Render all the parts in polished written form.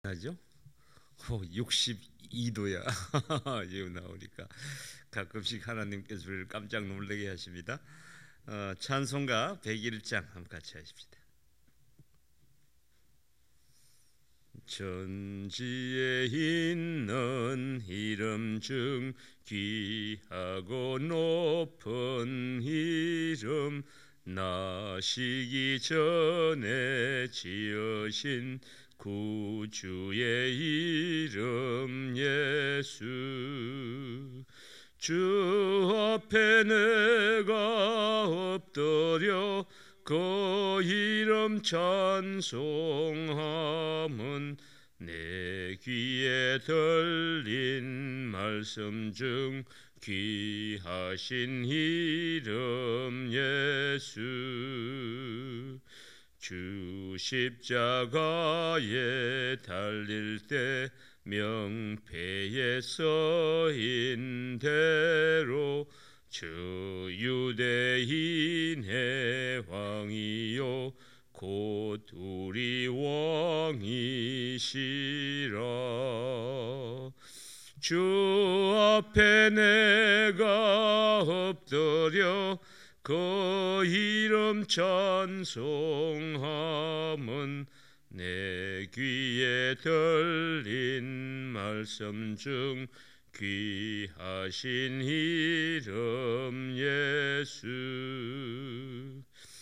하죠? 62도야. 지금 나오니까 가끔씩 하나님께서 우리를 깜짝 놀라게 하십니다. 찬송가 101장 한번 같이 하십시다. 천지에 있는 이름 중 귀하고 높은 이름, 나시기 전에 지으신 구주의 이름 예수. 주 앞에 내가 엎드려 그 이름 찬송함은 내 귀에 들린 말씀 중 귀하신 이름 예수. 주 십자가에 달릴 때 명패에 써인 대로 주 유대인의 왕이요 곧 우리 왕이시라. 주 앞에 내가 엎드려 그 이름 찬송함은 내 귀에 들린 말씀 중 귀하신 이름 예수.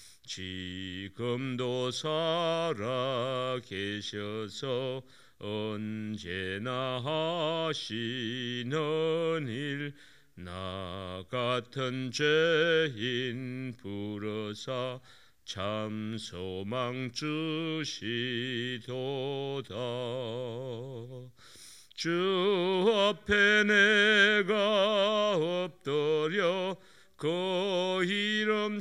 지금도 살아 계셔서 언제나 하시는 일, 나 같은 죄인 부르사 참 소망 주시도다. 주 앞에 내가 엎드려 그 이름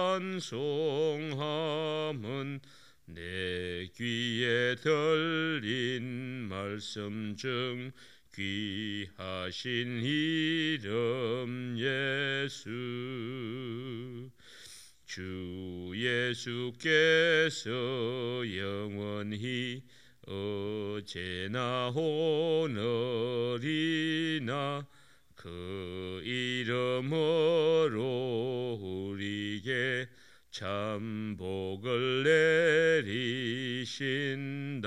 찬송함은 내 귀에 들린 말씀 중 귀하신 이름 예수. 주 예수께서 영원히 어제나 오늘이나 그 이름으로 우리에게 참 복을 내리신다.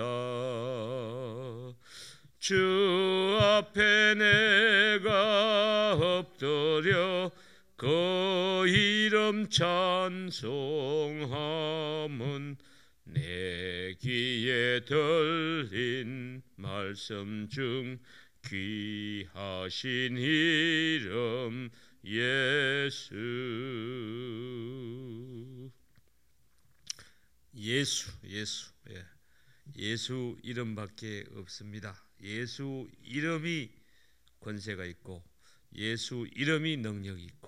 주 앞에 내가 엎드려 그 이름 찬송함은 내 귀에 들린 말씀 중 귀하신 이름 예수. 예수 이름밖에 없습니다. 예수 이름이 권세가 있고 예수 이름이 능력이 있고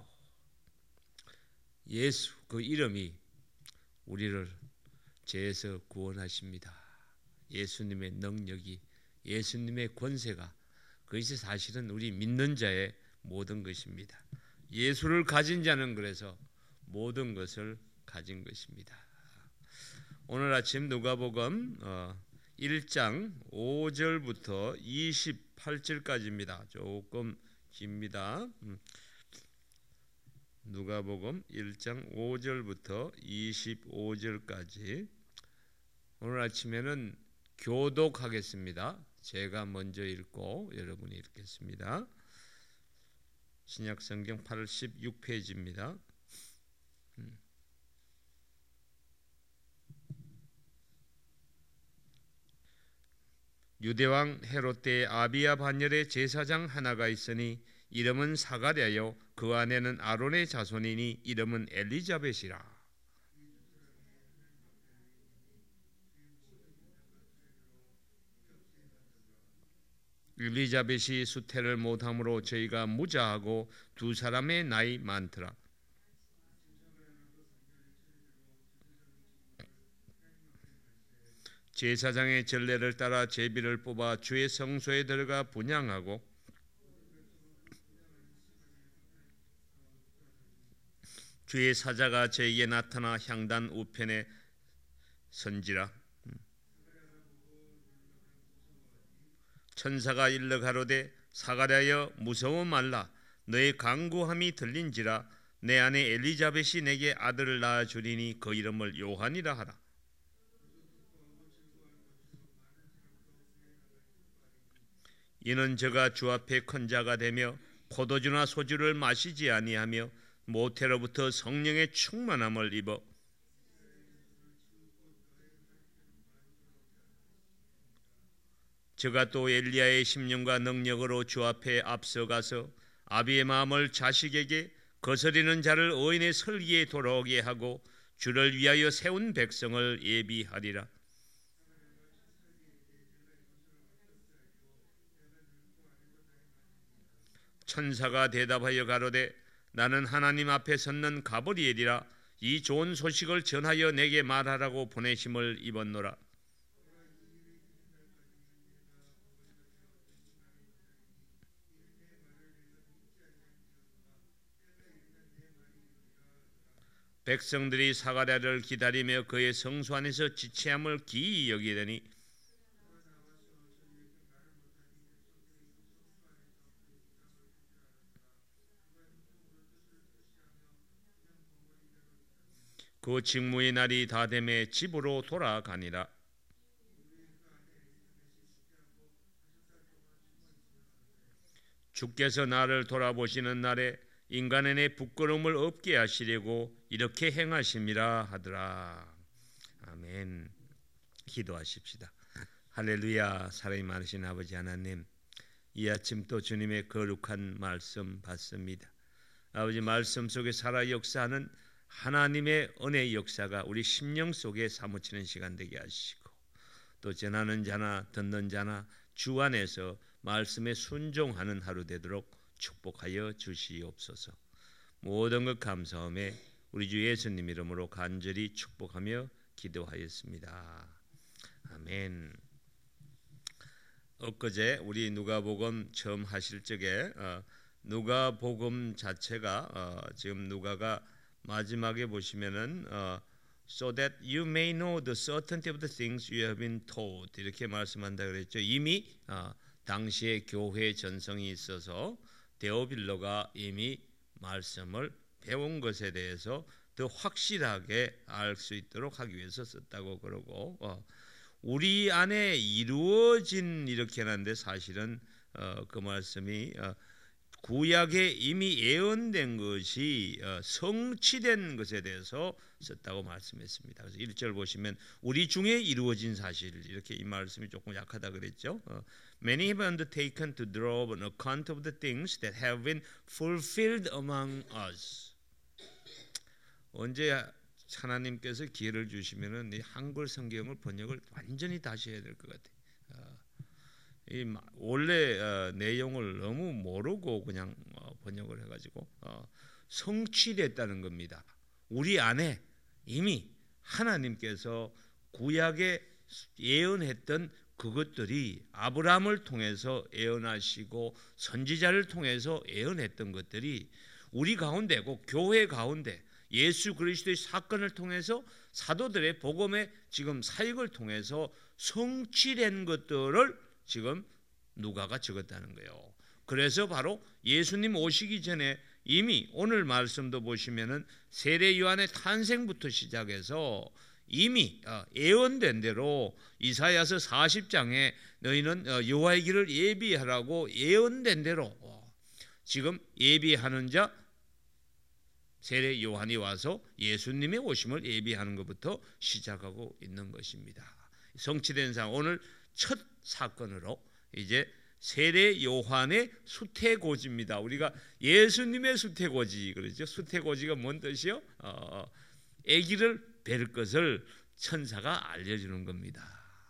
예수 그 이름이 우리를 죄에서 구원하십니다. 예수님의 능력이, 예수님의 권세가, 그것이 사실은 우리 믿는 자의 모든 것입니다. 예수를 가진 자는 그래서 모든 것을 가진 것입니다. 오늘 아침 누가복음 1장 5절부터 28절까지입니다. 조금 깁니다. 누가복음 1장 5절부터 25절까지 오늘 아침에는 교독하겠습니다. 제가 먼저 읽고 여러분이 읽겠습니다. 신약성경 86페이지입니다. 유대왕 헤롯 때 아비야 반열에 제사장 하나가 있으니 이름은 사가랴요 그 아내는 아론의 자손이니 이름은 엘리자벳이라. 엘리자벳이 수태를 못함으로 저희가 무자하고 두 사람의 나이 많더라. 제사장의 전례를 따라 제비를 뽑아 주의 성소에 들어가 분향하고 주의 사자가 저에게 나타나 향단 우편에 선지라. 천사가 일러 가로되 사가랴여 무서워 말라. 너의 간구함이 들린지라. 내 아내 엘리자벳이 내게 아들을 낳아 주리니 그 이름을 요한이라 하라. 이는 저가 주 앞에 큰 자가 되며 포도주나 소주를 마시지 아니하며 모태로부터 성령의 충만함을 입어 저가 또 엘리야의 심령과 능력으로 주 앞에 앞서가서 아비의 마음을 자식에게 거스리는 자를 의인의 설기에 돌아오게 하고 주를 위하여 세운 백성을 예비하리라. 천사가 대답하여 가로되 나는 하나님 앞에 섰는 가브리엘이라. 이 좋은 소식을 전하여 내게 말하라고 보내심을 입었노라. 백성들이 사가랴를 기다리며 그의 성소 안에서 지체함을 기이 여기더니 그 직무의 날이 다 되매 집으로 돌아가니라. 주께서 나를 돌아보시는 날에 인간의 내 부끄러움을 없게 하시려고 이렇게 행하심이라 하더라. 아멘. 기도하십시다. 할렐루야. 사랑이 많으신 아버지 하나님, 이 아침 또 주님의 거룩한 말씀 받습니다. 아버지, 말씀 속에 살아 역사하는 하나님의 은혜의 역사가 우리 심령 속에 사무치는 시간 되게 하시고, 또 전하는 자나 듣는 자나 주 안에서 말씀에 순종하는 하루 되도록 축복하여 주시옵소서. 모든 것 감사함에 우리 주 예수님 이름으로 간절히 축복하며 기도하였습니다. 아멘. 엊그제 우리 누가복음 처음 하실 적에 누가복음 자체가 지금 누가가 마지막에 보시면은 so that you may know the certainty of the things you have been told 이렇게 말씀한다 그랬죠. 이미 당시에 교회 전성이 있어서 데오빌로가 이미 말씀을 배운 것에 대해서 더 확실하게 알 수 있도록 하기 위해서 썼다고 그러고, 우리 안에 이루어진 이렇게 하는데 사실은 그 말씀이 구약에 이미 예언된 것이 성취된 것에 대해서 썼다고 말씀했습니다. 그래서 1절 보시면 우리 중에 이루어진 사실, 이렇게 이 말씀이 조금 약하다 그랬죠. Many have undertaken to draw up an account of the things that have been fulfilled among us. 언제 하나님께서 기회를 주시면은 이 한글 성경을 번역을 완전히 다시 해야 될 것 같아요. 이 원래 내용을 너무 모르고 그냥 번역을 해가지고 성취됐다는 겁니다. 우리 안에 이미 하나님께서 구약에 예언했던 그것들이 아브라함을 통해서 예언하시고 선지자를 통해서 예언했던 것들이 우리 가운데고 교회 가운데 예수 그리스도의 사건을 통해서 사도들의 복음의 지금 사역을 통해서 성취된 것들을 지금 누가가 적었다는 거예요. 그래서 바로 예수님 오시기 전에 이미 오늘 말씀도 보시면은 세례 요한의 탄생부터 시작해서 이미 예언된 대로 이사야서 40장에 너희는 여호와의 길을 예비하라고 예언된 대로 지금 예비하는 자 세례 요한이 와서 예수님의 오심을 예비하는 것부터 시작하고 있는 것입니다. 성취된 상황, 오늘 첫 사건으로 이제 세례 요한의 수태고지입니다. 우리가 예수님의 수태고지 그러죠. 수태고지가 뭔 뜻이요? 아기를 뵐 것을 천사가 알려주는 겁니다.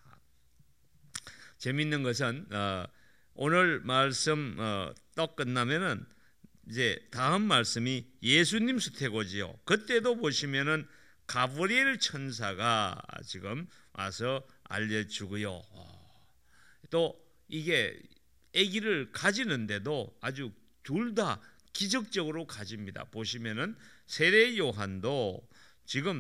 재밌는 것은 오늘 말씀 떡 끝나면은 이제 다음 말씀이 예수님 수태고지요. 그때도 보시면은 가브리엘 천사가 지금 와서 알려주고요. 또 이게 아기를 가지는데도 아주 둘 다 기적적으로 가집니다. 보시면은 세례 요한도 지금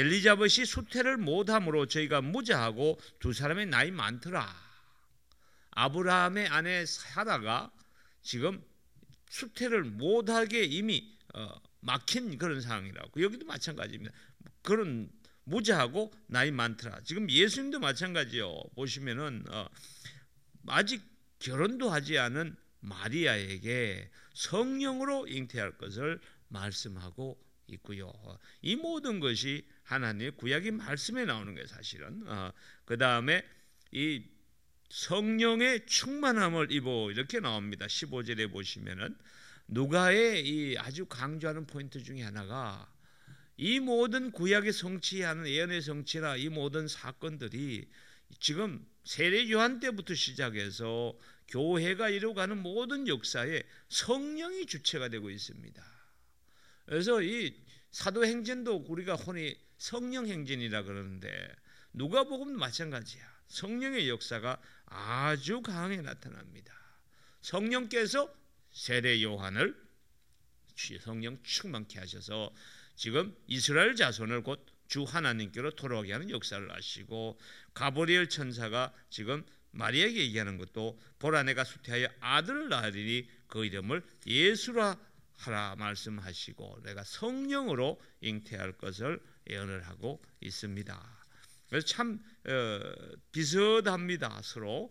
엘리자벳이 수태를 못함으로 저희가 무자하고 두 사람의 나이 많더라. 아브라함의 아내 사라가 지금 수태를 못하게 이미 막힌 그런 상황이라고. 여기도 마찬가지입니다. 그런 무자하고 나이 많더라. 지금 예수님도 마찬가지요. 보시면은 아직 결혼도 하지 않은 마리아에게 성령으로 잉태할 것을 말씀하고 있고요. 이 모든 것이 하나님의 구약의 말씀에 나오는 거예요, 사실은. 그 다음에 이 성령의 충만함을 입어 이렇게 나옵니다. 15절에 보시면은 누가의 이 아주 강조하는 포인트 중에 하나가 이 모든 구약의 성취하는 예언의 성취나 이 모든 사건들이 지금 세례 요한 때부터 시작해서 교회가 이루어가는 모든 역사에 성령이 주체가 되고 있습니다. 그래서 이 사도행전도 우리가 흔히 성령행전이라 그러는데 누가복음도 마찬가지야. 성령의 역사가 아주 강하게 나타납니다. 성령께서 세례 요한을 성령 충만케 하셔서 지금 이스라엘 자손을 곧 주 하나님께로 돌아오게 하는 역사를 하시고, 가브리엘 천사가 지금 마리아에게 얘기하는 것도 보라 내가 수태하여 아들을 낳으리니 그 이름을 예수라 하라 말씀하시고 내가 성령으로 잉태할 것을 예언을 하고 있습니다. 그래서 참 비슷합니다, 서로.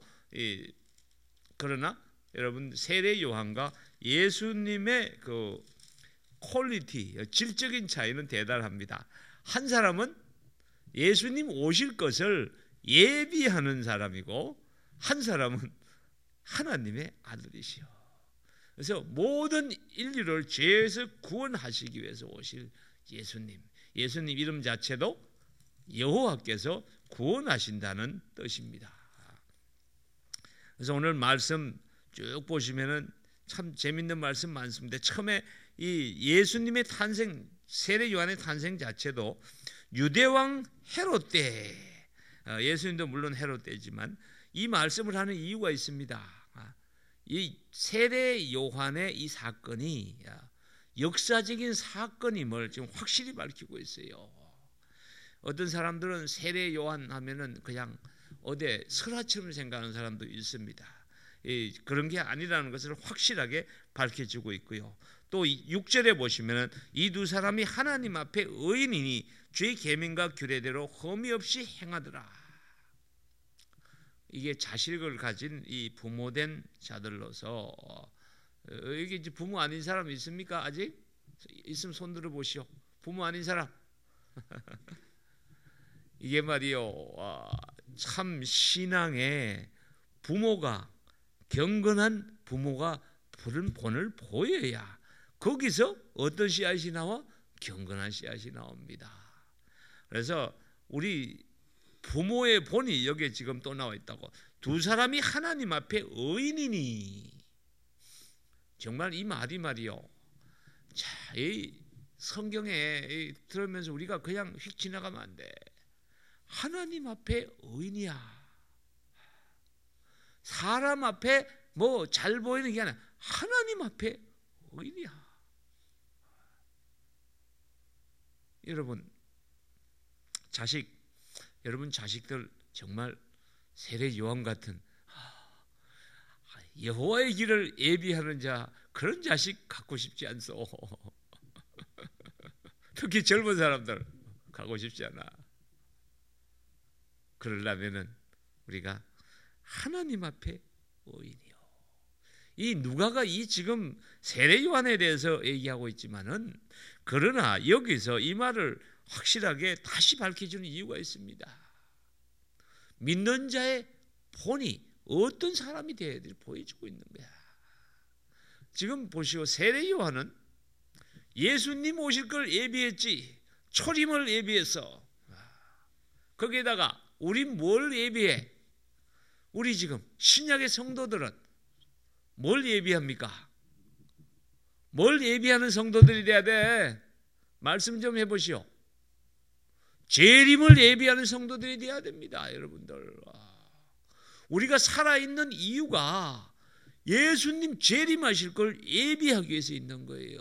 그러나 여러분, 세례 요한과 예수님의 그 퀄리티, 질적인 차이는 대단합니다. 한 사람은 예수님 오실 것을 예비하는 사람이고, 한 사람은 하나님의 아들이시요. 그래서 모든 인류를 죄에서 구원하시기 위해서 오실 예수님, 예수님 이름 자체도 여호와께서 구원하신다는 뜻입니다. 그래서 오늘 말씀 쭉 보시면은 참 재밌는 말씀 많습니다. 처음에 이 예수님의 탄생, 세례 요한의 탄생 자체도 유대왕 헤롯 때, 예수님도 물론 헤롯 때지만 이 말씀을 하는 이유가 있습니다. 이 세례 요한의 이 사건이 역사적인 사건임을 지금 확실히 밝히고 있어요. 어떤 사람들은 세례 요한 하면은 그냥 어디 설화처럼 생각하는 사람도 있습니다. 그런 게 아니라는 것을 확실하게 밝혀주고 있고요. 또 6절에 보시면은 이 두 사람이 하나님 앞에 의인이니 주의 계명과 규례대로 흠이 없이 행하더라. 이게 자식을 가진 이 부모된 자들로서, 이게 이제 부모 아닌 사람 있습니까? 아직 있으면 손 들어 보시오. 부모 아닌 사람. 이게 말이요, 참 신앙에 부모가, 경건한 부모가 부른 본을 보여야 거기서 어떤 씨앗이 나와? 경건한 씨앗이 나옵니다. 그래서 우리 부모의 본이 여기에 지금 또 나와 있다고. 두 사람이 하나님 앞에 의인이니. 정말 이 말이 말이요, 자, 이 성경에 들으면서 우리가 그냥 휙 지나가면 안 돼. 하나님 앞에 의인이야. 사람 앞에 뭐 잘 보이는 게 아니라 하나님 앞에 의인이야. 여러분, 여러분 자식들 정말 세례 요한 같은 여호와의 길을 예비하는 자, 그런 자식 갖고 싶지 않소. 특히 젊은 사람들 갖고 싶지 않아. 그러려면은 우리가 하나님 앞에 의인이요. 이 누가가 이 지금 세례 요한에 대해서 얘기하고 있지만은, 그러나 여기서 이 말을 확실하게 다시 밝혀주는 이유가 있습니다. 믿는 자의 본이 어떤 사람이 되어야 될지 보여주고 있는 거야. 지금 보시오, 세례 요한은 예수님 오실 걸 예비했지, 초림을 예비했어. 거기에다가 우린 뭘 예비해? 우리 지금 신약의 성도들은 뭘 예비합니까? 뭘 예비하는 성도들이 돼야 돼? 말씀 좀 해보시오. 재림을 예비하는 성도들이 돼야 됩니다, 여러분들. 우리가 살아있는 이유가 예수님 재림하실 걸 예비하기 위해서 있는 거예요.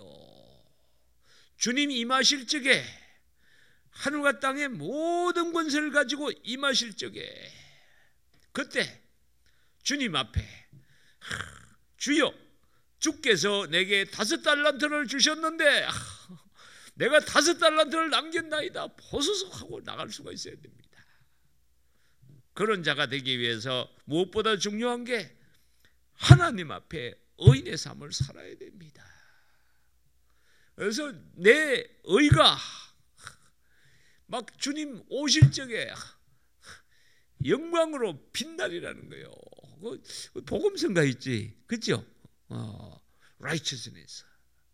주님 임하실 적에, 하늘과 땅의 모든 권세를 가지고 임하실 적에, 그때 주님 앞에 주여, 주께서 내게 5달란트를 주셨는데 내가 5달란트를 남겼나이다 보소서 하고 나갈 수가 있어야 됩니다. 그런 자가 되기 위해서 무엇보다 중요한 게 하나님 앞에 의인의 삶을 살아야 됩니다. 그래서 내 의가 막 주님 오실 적에 영광으로 빛나리라는 거예요. 복음성가 있지, 그렇죠? righteousness.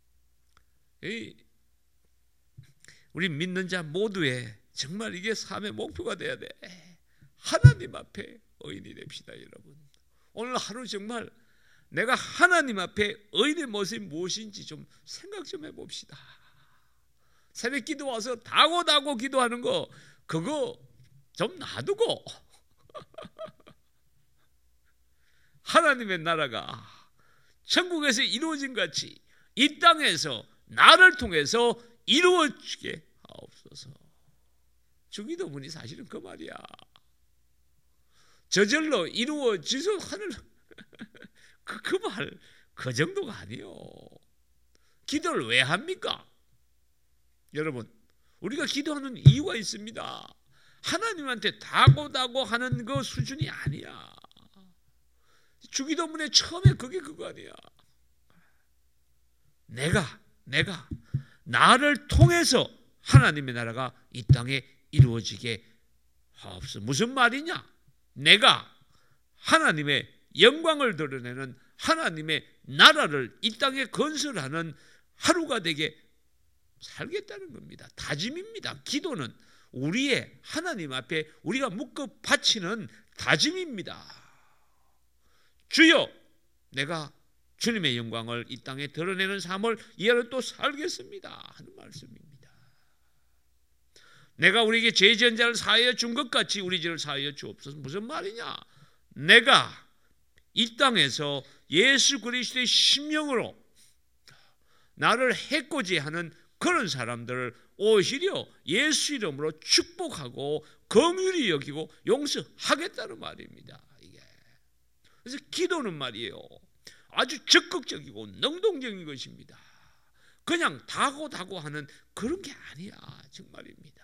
우리 믿는 자 모두의 정말 이게 삶의 목표가 돼야 돼. 하나님 앞에 의인이 됩시다, 여러분. 오늘 하루 정말 내가 하나님 앞에 의인의 모습이 무엇인지 좀 생각 좀 해봅시다. 새벽 기도 와서 다고 기도하는 거 그거 좀 놔두고 하나님의 나라가 천국에서 이루어진 같이 이 땅에서 나를 통해서 이루어지게 하옵소서. 주기도문이 사실은 그 말이야. 저절로 이루어지소 하는 그 말, 그 정도가 아니에요. 기도를 왜 합니까? 여러분, 우리가 기도하는 이유가 있습니다. 하나님한테 다고 하는 그 수준이 아니야. 주기도문의 처음에 그게 그거 아니야. 내가 나를 통해서 하나님의 나라가 이 땅에 이루어지게 하옵소서. 무슨 말이냐? 내가 하나님의 영광을 드러내는 하나님의 나라를 이 땅에 건설하는 하루가 되게 살겠다는 겁니다. 다짐입니다. 기도는 우리의 하나님 앞에 우리가 묶어 바치는 다짐입니다. 주여, 내가 주님의 영광을 이 땅에 드러내는 삶을 이 하루 또 살겠습니다 하는 말씀입니다. 내가 우리에게 죄 지은 자를 사하여 준 것 같이 우리 죄를 사하여 주옵소서. 무슨 말이냐? 내가 이 땅에서 예수 그리스도의 심령으로 나를 해코지하는 그런 사람들을 오히려 예수 이름으로 축복하고 긍휼히 여기고 용서하겠다는 말입니다. 이게. 그래서 기도는 말이에요, 아주 적극적이고 능동적인 것입니다. 그냥 다고 하는 그런 게 아니야, 정말입니다.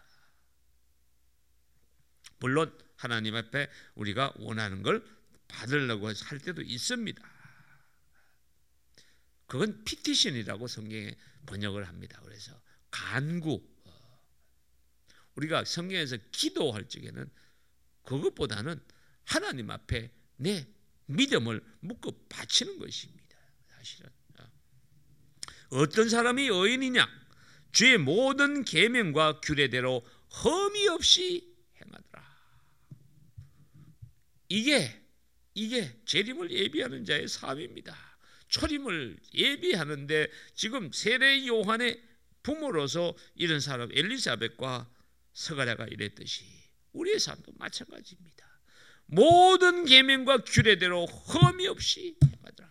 물론 하나님 앞에 우리가 원하는 걸 받으려고 할 때도 있습니다. 그건 피티션이라고 성경에 번역을 합니다. 그래서 간구. 우리가 성경에서 기도할 적에는 그것보다는 하나님 앞에 내 믿음을 묶어 바치는 것입니다. 사실은 어떤 사람이 의인이냐? 주의 모든 계명과 규례대로 흠이 없이 행하더라. 이게 재림을 예비하는 자의 삶입니다. 초림을 예비하는데 지금 세례 요한의 부모로서 이런 사람 엘리사벳과 스가랴가 이랬듯이 우리의 삶도 마찬가지입니다. 모든 계명과 규례대로 흠이 없이 행하더라.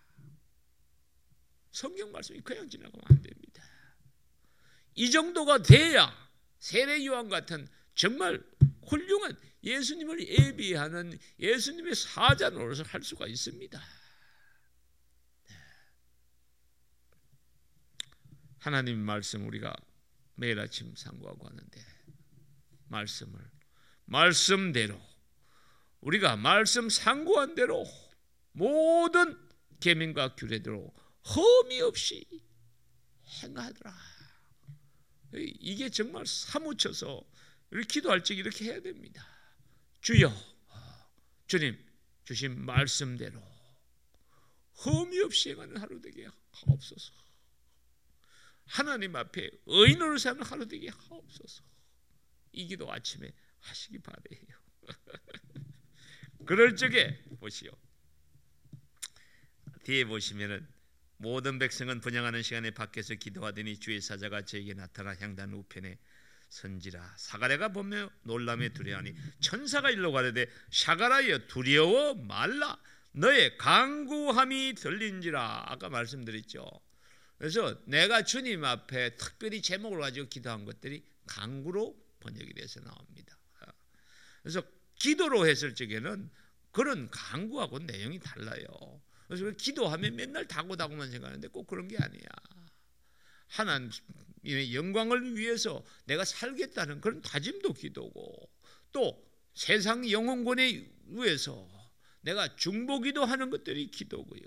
성경 말씀이 그냥 지나가면 안 됩니다. 이 정도가 돼야 세례 요한 같은 정말 훌륭한 예수님을 예비하는 예수님의 사자 노릇을 할 수가 있습니다. 하나님 말씀 우리가 매일 아침 상고하고 하는데 말씀대로 우리가 말씀 상고한 대로 모든 계명과 규례대로 흠이 없이 행하더라. 이게 정말 사무쳐서 이렇게 기도할 적 이렇게 해야 됩니다. 주여, 주님 주신 말씀대로 흠이 없이 행하는 하루 되게 하옵소서. 하나님 앞에 의인으로 사는 하루 되게 하옵소서. 이 기도 아침에 하시기 바래요. 그럴 적에 보시오. 뒤에 보시면은 모든 백성은 분향하는 시간에 밖에서 기도하더니 주의 사자가 저에게 나타나 향단 우편에 선지라. 사가랴가 보며 놀라며 두려워하니 천사가 일러 가라되 샤가라여 두려워 말라. 너의 간구함이 들린지라. 아까 말씀드렸죠. 그래서 내가 주님 앞에 특별히 제목을 가지고 기도한 것들이 간구로 번역이 돼서 나옵니다. 그래서 기도로 했을 적에는 그런 간구하고 내용이 달라요. 그래서 기도하면 맨날 다고다고만 생각하는데 꼭 그런 게 아니야. 하나님의 영광을 위해서 내가 살겠다는 그런 다짐도 기도고, 또 세상 영혼권에 위해서 내가 중보기도 하는 것들이 기도고요.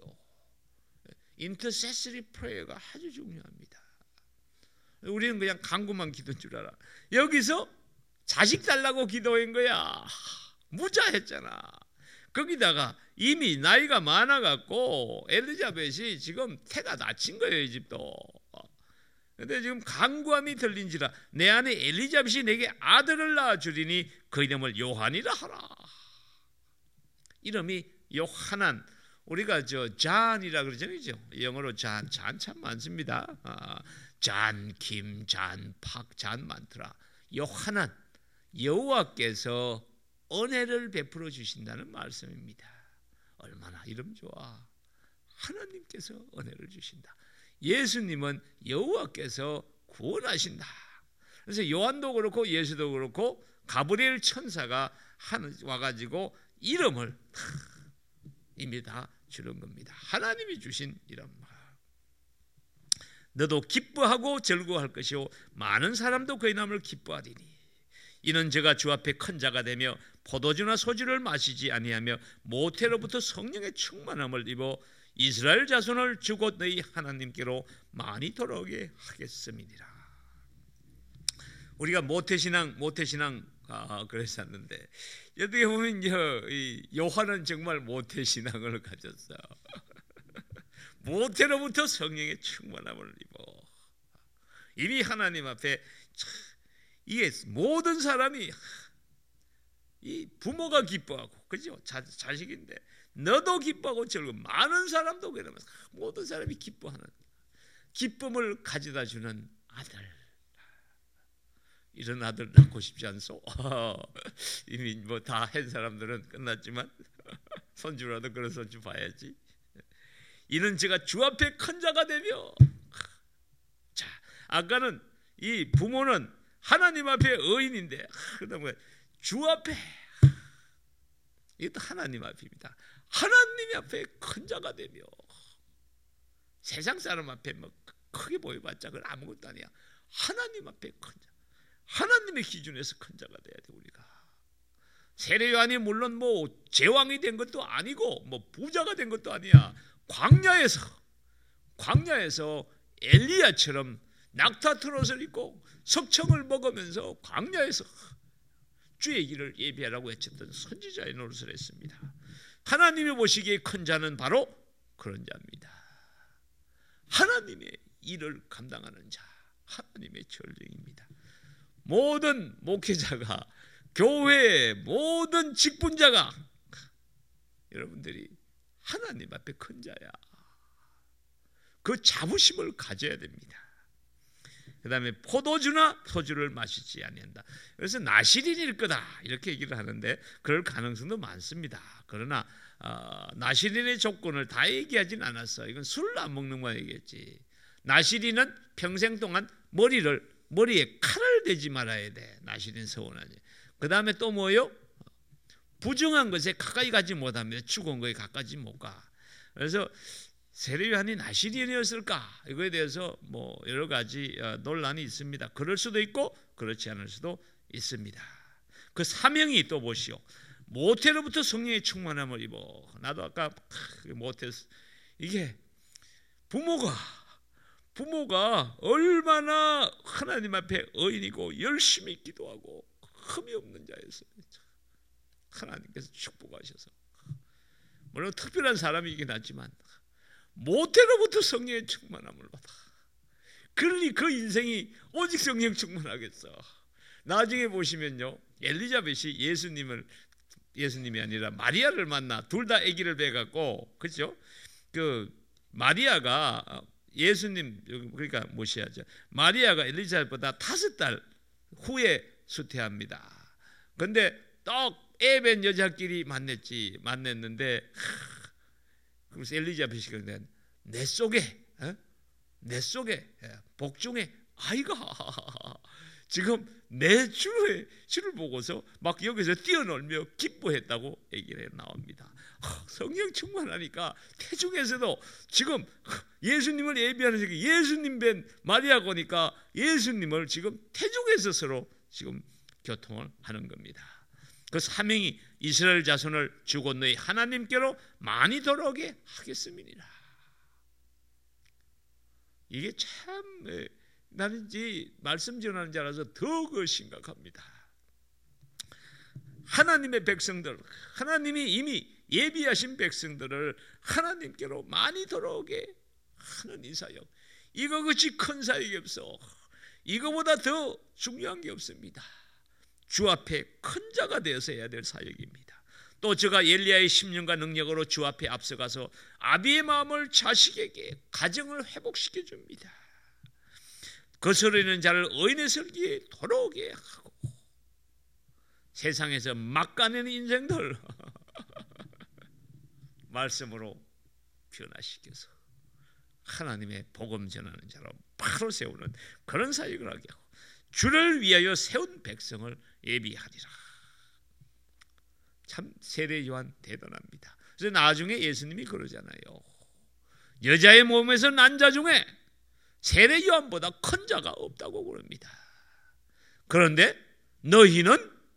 인터세서리 프레이어가 아주 중요합니다. 우리는 그냥 간구만 기도인 줄 알아. 여기서 자식 달라고 기도한 거야. 무자했잖아. 거기다가 이미 나이가 많아갖고 엘리자벳이 지금 태가 다친 거예요, 이집도. 근데 지금 간구함이 들린지라 내 아내 엘리자벳이 내게 아들을 낳아주리니 그 이름을 요한이라 하라. 이름이 요하난, 우리가 잔이라 그러잖아요. 영어로 잔 참 많습니다. 잔, 김, 잔, 팍, 잔 많더라. 요하난, 여호와께서 은혜를 베풀어 주신다는 말씀입니다. 얼마나 이름 좋아. 하나님께서 은혜를 주신다. 예수님은 여호와께서 구원하신다. 그래서 요한도 그렇고 예수도 그렇고 가브리엘 천사가 와가지고 이름을 이미 다 주는 겁니다. 하나님이 주신 이름. 너도 기뻐하고 즐거워할 것이요 많은 사람도 그의 이름을 기뻐하리니 이는 제가 주 앞에 큰 자가 되며 포도주나 소주를 마시지 아니하며 모태로부터 성령의 충만함을 입어 이스라엘 자손을 주고 너희 하나님께로 많이 돌아오게 하겠음이니라. 우리가 모태신앙 그랬었는데 어떻게 보면 요한은 정말 모태신앙을 가졌어. 모태로부터 성령의 충만함을 입어 이미 하나님 앞에 이게 모든 사람이 이 부모가 기뻐하고 그죠? 자식인데 너도 기뻐하고 즐거워. 많은 사람도 그러면 모든 사람이 기뻐하는 기쁨을 가져다 주는 아들. 이런 아들 낳고 싶지 않소? 이미 뭐 다 한 사람들은 끝났지만 손주라도 그런 손주 봐야지. 이는 제가 주 앞에 큰 자가 되며, 자 아까는 이 부모는 하나님 앞에 의인인데 그다음에 주 앞에 이것도 하나님 앞입니다. 하나님 앞에 큰 자가 되며 세상 사람 앞에 뭐 크게 보여봤자 그건 아무것도 아니야. 하나님 앞에 큰 자, 하나님의 기준에서 큰 자가 돼야 돼. 우리가 세례 요한이 물론 뭐 제왕이 된 것도 아니고 뭐 부자가 된 것도 아니야. 광야에서 엘리야처럼 낙타 트롯을 입고 석청을 먹으면서 광야에서 주의 길을 예비하라고 외쳤던 선지자의 노릇을 했습니다. 하나님이 보시기에 큰 자는 바로 그런 자입니다. 하나님의 일을 감당하는 자, 하나님의 전령입니다. 모든 목회자가, 교회의 모든 직분자가 여러분들이 하나님 앞에 큰 자야. 그 자부심을 가져야 됩니다. 그 다음에 포도주나 소주를 마시지 아니한다. 그래서 나시린일 거다 이렇게 얘기를 하는데 그럴 가능성도 많습니다. 그러나 나시린의 조건을 다 얘기하진 않았어. 이건 술을 안 먹는 거 얘기했지. 나시린은 평생 동안 머리에 칼을 대지 말아야 돼. 나시린 서원하지. 그 다음에 또 뭐요? 부정한 것에 가까이 가지 못합니다. 죽은 거에 가까이 못 가. 그래서 세례 요한이 나시린이었을까? 이거에 대해서 뭐 여러 가지 논란이 있습니다. 그럴 수도 있고 그렇지 않을 수도 있습니다. 그 사명이 또 보시오. 모태로부터 성령의 충만함을 입어. 나도 아까 모태 이게 부모가 얼마나 하나님 앞에 의인이고 열심히 기도하고 흠이 없는 자였어요. 하나님께서 축복하셔서 물론 특별한 사람이긴 하지만 모태로부터 성령의 충만함을 받아. 그러니 그 인생이 오직 성령 충만하겠어. 나중에 보시면요, 엘리자벳이 예수님이 아니라 마리아를 만나 둘 다 아기를 배갖고, 그렇죠? 그 마리아가 예수님, 그러니까 모시하죠. 마리아가 엘리자벳보다 5달 후에 수태합니다. 근데 딱 애벤 여자끼리 만났는데 그래서 엘리자벳이 그러는데 내 속에 복중에 아이가 지금 내 주를 보고서 막 여기서 뛰어놀며 기뻐했다고 얘기를 나옵니다. 성령 충만하니까 태중에서도 지금 예수님을 예비하는 새끼 예수님 뵌 마리아가 오니까 예수님을 지금 태중에서 서로 지금 교통을 하는 겁니다. 그 사명이 이스라엘 자손을 주 건너에 하나님께로 많이 돌아오게 하겠습니다. 이게 참 나는 이 말씀 전하는 자라서 더 심각합니다. 하나님의 백성들, 하나님이 이미 예비하신 백성들을 하나님께로 많이 돌아오게 하는 이 사역, 이거 그치 큰 사역이 없어. 이거보다 더 중요한 게 없습니다. 주 앞에 큰 자가 되어서 해야 될 사역입니다. 또 저가 엘리야의 10년간 능력으로 주 앞에 앞서가서 아비의 마음을 자식에게 가정을 회복시켜 줍니다. 거스르는 자를 의인의 설기에 돌아오게 하고 세상에서 막가는 인생들 말씀으로 변화시켜서 하나님의 복음 전하는 자로 바로 세우는 그런 사역을 하게 하고 주를 위하여 세운 백성을 예비하리라. 참 세례 요한 대단합니다. 그래서 나중에 예수님이 그러잖아요. 여자의 몸에서 난 자 중에 세례 요한보다 큰 자가 없다고 그럽니다. 그런데 너희는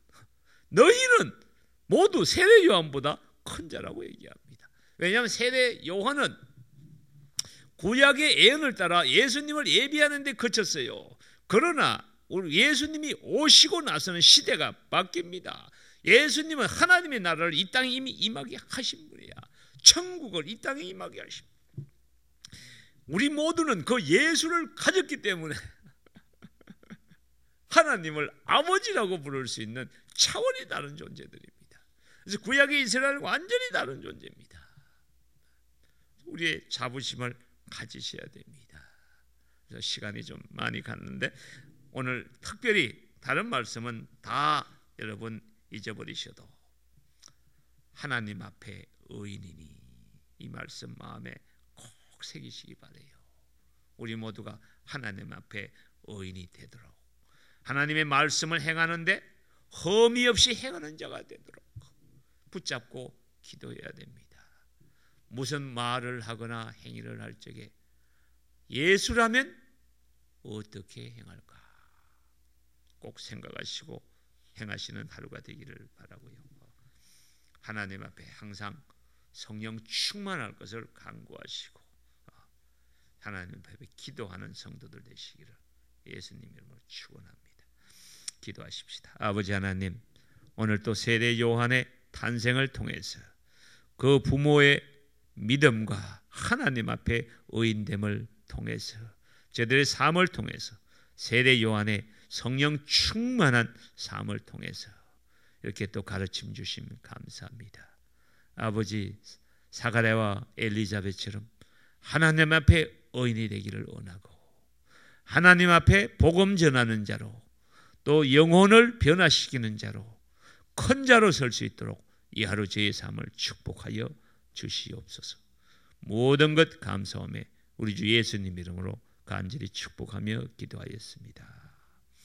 모두 세례 요한보다 큰 자라고 얘기합니다. 왜냐하면 세례 요한은 구약의 예언을 따라 예수님을 예비하는 데 그쳤어요. 그러나 우리 예수님이 오시고 나서는 시대가 바뀝니다. 예수님은 하나님의 나라를 이 땅에 이미 임하게 하신 분이야. 천국을 이 땅에 임하게 하신 분. 우리 모두는 그 예수를 가졌기 때문에 하나님을 아버지라고 부를 수 있는 차원이 다른 존재들입니다. 그래서 구약의 이스라엘은 완전히 다른 존재입니다. 우리의 자부심을 가지셔야 됩니다. 그래서 시간이 좀 많이 갔는데 오늘 특별히 다른 말씀은 다 여러분 잊어버리셔도 하나님 앞에 의인이니 이 말씀 마음에 꼭 새기시기 바라요. 우리 모두가 하나님 앞에 의인이 되도록 하나님의 말씀을 행하는데 흠이 없이 행하는 자가 되도록 붙잡고 기도해야 됩니다. 무슨 말을 하거나 행위를 할 적에 예수라면 어떻게 행할까 꼭 생각하시고 행하시는 하루가 되기를 바라고요. 하나님 앞에 항상 성령 충만할 것을 간구하시고 하나님 앞에 기도하는 성도들 되시기를 예수님 이름으로 축원합니다. 기도하십시다. 아버지 하나님, 오늘 또 세례 요한의 탄생을 통해서 그 부모의 믿음과 하나님 앞에 의인됨을 통해서 저들의 삶을 통해서 세례 요한의 성령 충만한 삶을 통해서 이렇게 또 가르침 주심 감사합니다. 아버지, 사가랴와 엘리자벳처럼 하나님 앞에 의인이 되기를 원하고 하나님 앞에 복음 전하는 자로 또 영혼을 변화시키는 자로 큰 자로 설 수 있도록 이 하루 저의 삶을 축복하여 주시옵소서. 모든 것 감사하며 우리 주 예수님 이름으로 간절히 축복하며 기도하였습니다.